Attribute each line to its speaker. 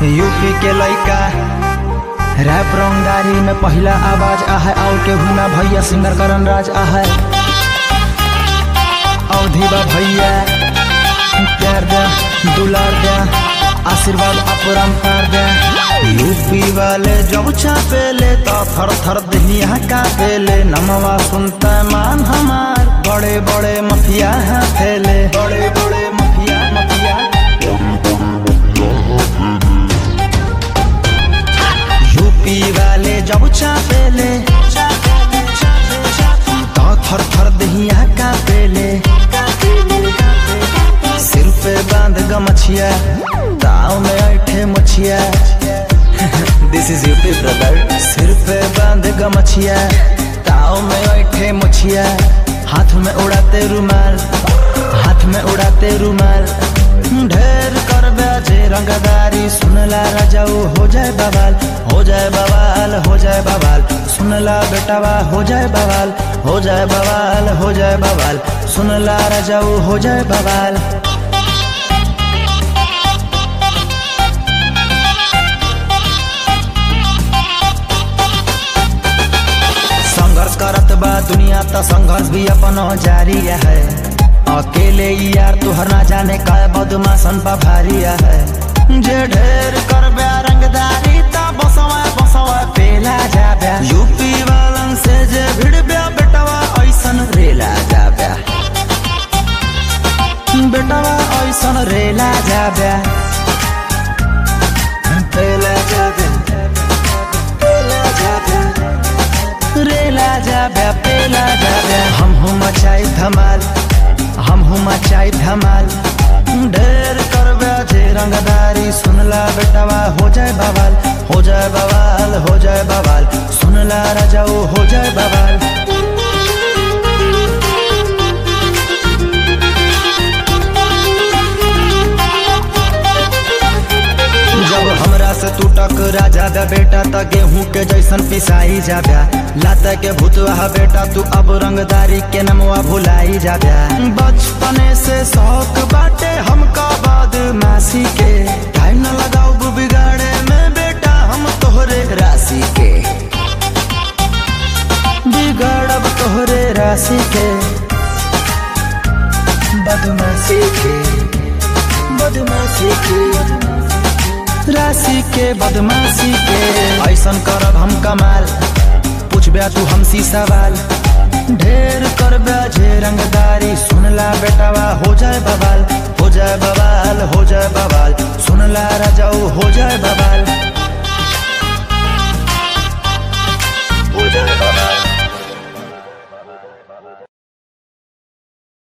Speaker 1: UP के लइका rap रंगदारी में पहला आवाज आहे और केहू ना भैया सिंगर करण राज आहे। अवधि बा भैया प्यार दे दुलार दे आशीर्वाद अपरंपार दे। यूपी वाले जब छापेले तो थर थर दहिया कापेले। नमवा सुनता मान हमार बड़े बड़े मफिया हैं फैले। बड़े बड़े मफिया यूपी वाले जब छापेले तो थर थर दहिया कापेले। सिर पे बांध गमछिया ताव में ऐठे मछिया। This is UP brother. सिर पे बांध गमछिया ताव में ऐठे मछिया। हाथ में उड़ाते रुमाल, हाथ में उड़ाते रुमाल। ढेर कर ब्याजे रंगदारी सुनला राजाऊ हो जाए बवाल। हो जाए बवाल, हो जाए बवाल। सुनला बेटावा हो जाए बवाल। हो जाए बवाल, हो जाए बवाल। सुनला राजाऊ हो जाए बवाल। संघर्ष करत बा दुनिया त संघर्ष भी अपन जारी है। अकेले यार तुहर ना जाने का बदमाशन पा भारी है। जे ढेर कर ब्या रंगदारी ता बसवा बसवा पेला जाब्या। यूपी वालन से जे भिड़ ब्या बेटवा ऐसन रेला जाब्या। बेटवा ऐसन रेला जाब्या। पेला जाब्या, पेला जाब्या, रेला जाब्या, पेला जाब्या। हम हो मचाई धमाल, हम हो मचाई धमाल। ढेर कर ब्याजे रंगदारी सुनला बेटवा हो जाए बवाल। हो जाए बवाल, हो जाए बवाल। सुनला राजाऊ हो जाए बवाल। जब हमरा से तू टकरा जाबे बेटा त गेहूं के जैसन पिसाई जाब्या। लाता के भूतवा बेटा तू अब रंगदारी के नमवा भुलाई जाब्या। बचपने से शौक बाटे हमका बदमाशी के। टाइम न लगाऊ बिगाड़े में बेटा हम तोहरे राशि के। बिगाड़ब तोहरे राशि के। बदमाशी के, बदमाशी के, राशि के, बदमाशी के। ऐसन करब हम कमाल पूछ ब्या तू हमसी सवाल। ढेर कर ब्याजे रंगदारी सुनला बेटावा हो जाए बवाल। हो जाए बवाल, हो जाए बवाल। सुनला राजाऊ हो जाए बवाल। हो जाए बवाल।